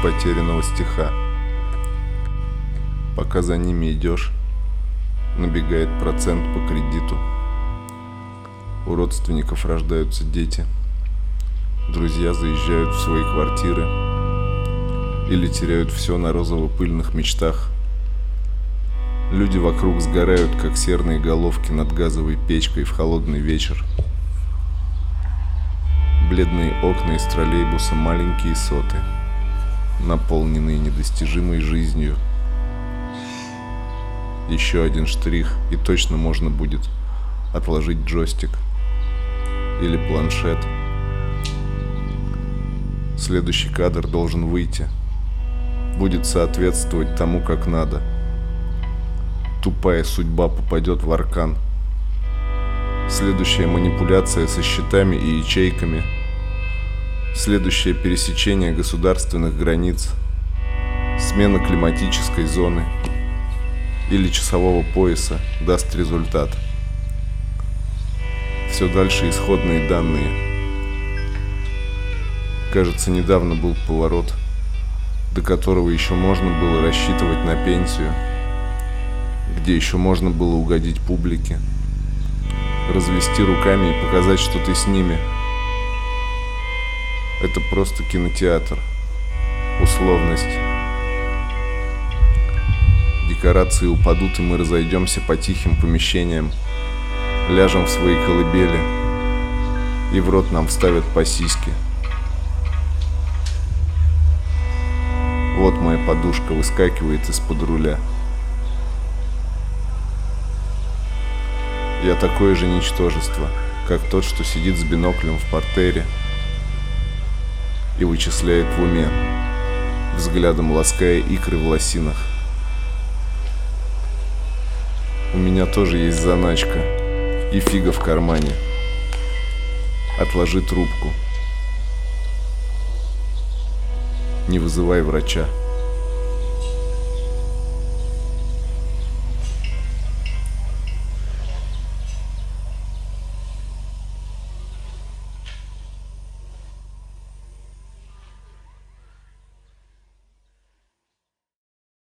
потерянного стиха. Пока за ними идешь, набегает процент по кредиту. У родственников рождаются дети. Друзья заезжают в свои квартиры или теряют все на розово-пыльных мечтах. Люди вокруг сгорают, как серные головки над газовой печкой в холодный вечер. Бледные окна из троллейбуса, маленькие соты, наполненные недостижимой жизнью. Еще один штрих, и точно можно будет отложить джойстик или планшет. Следующий кадр должен выйти, будет соответствовать тому, как надо. Тупая судьба попадет в аркан. Следующая манипуляция со счетами и ячейками. Следующее пересечение государственных границ. Смена климатической зоны или часового пояса даст результат. Все дальше исходные данные. Кажется, недавно был поворот, до которого еще можно было рассчитывать на пенсию, где еще можно было угодить публике, развести руками и показать, что ты с ними. Это просто кинотеатр, условность. Декорации упадут, и мы разойдемся по тихим помещениям, ляжем в свои колыбели, и в рот нам вставят по сиське. Вот моя подушка выскакивает из-под руля. Я такое же ничтожество, как тот, что сидит с биноклем в портере и вычисляет в уме, взглядом лаская икры в лосинах. У меня тоже есть заначка и фига в кармане. Отложи трубку. Не вызывай врача.